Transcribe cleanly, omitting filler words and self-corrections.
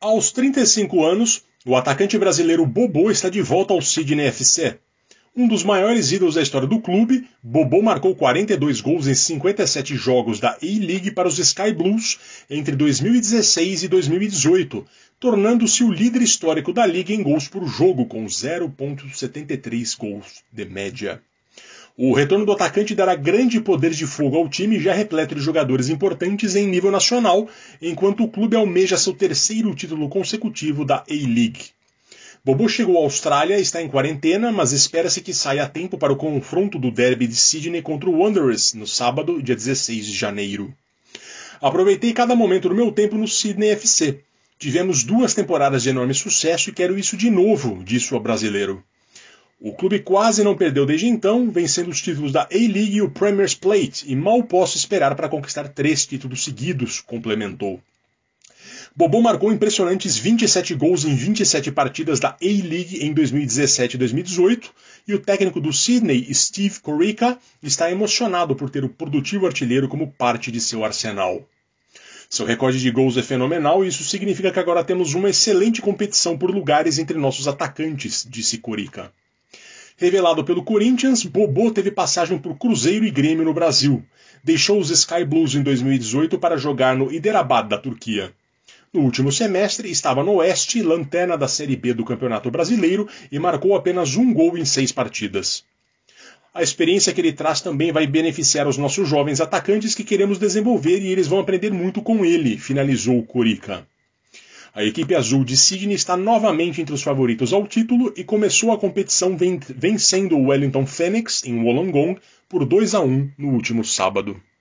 Aos 35 anos, o atacante brasileiro Bobô está de volta ao Sydney FC. Um dos maiores ídolos da história do clube, Bobô marcou 42 gols em 57 jogos da A-League para os Sky Blues entre 2016 e 2018, tornando-se o líder histórico da liga em gols por jogo, com 0,73 gols de média. O retorno do atacante dará grande poder de fogo ao time, já repleto de jogadores importantes em nível nacional, enquanto o clube almeja seu terceiro título consecutivo da A-League. Bobô chegou à Austrália e está em quarentena, mas espera-se que saia a tempo para o confronto do derby de Sydney contra o Wanderers, no sábado, dia 16 de janeiro. Aproveitei cada momento do meu tempo no Sydney FC. Tivemos 2 temporadas de enorme sucesso e quero isso de novo, disse o brasileiro. O clube quase não perdeu desde então, vencendo os títulos da A-League e o Premier's Plate, e mal posso esperar para conquistar 3 títulos seguidos, complementou. Bobô marcou impressionantes 27 gols em 27 partidas da A-League em 2017 e 2018, e o técnico do Sydney, Steve Corica, está emocionado por ter o produtivo artilheiro como parte de seu arsenal. Seu recorde de gols é fenomenal e isso significa que agora temos uma excelente competição por lugares entre nossos atacantes, disse Corica. Revelado pelo Corinthians, Bobô teve passagem por Cruzeiro e Grêmio no Brasil. Deixou os Sky Blues em 2018 para jogar no Hyderabad da Turquia. No último semestre, estava no Oeste, lanterna da Série B do Campeonato Brasileiro, e marcou apenas 1 gol em 6 partidas. A experiência que ele traz também vai beneficiar os nossos jovens atacantes que queremos desenvolver e eles vão aprender muito com ele, finalizou Corica. A equipe azul de Sydney está novamente entre os favoritos ao título e começou a competição vencendo o Wellington Phoenix em Wollongong por 2-1 no último sábado.